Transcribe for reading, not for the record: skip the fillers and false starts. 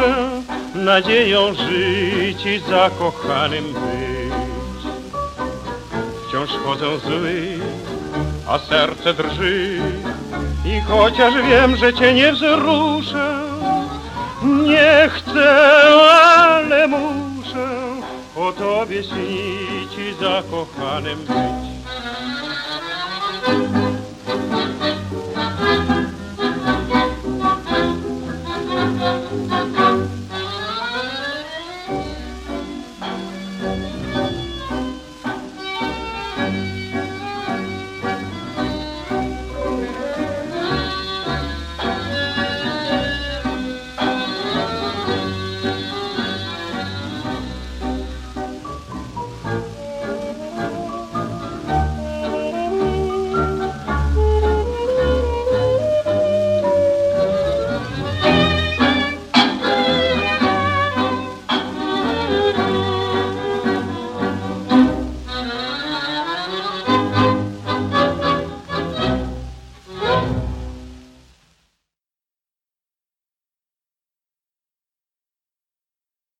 wzruszę, nadzieją żyć i zakochanym być. Wciąż chodzę zły, a serce drży, i chociaż wiem, że cię nie wzruszę, nie chcę, ale muszę o tobie śnić i zakochanym być.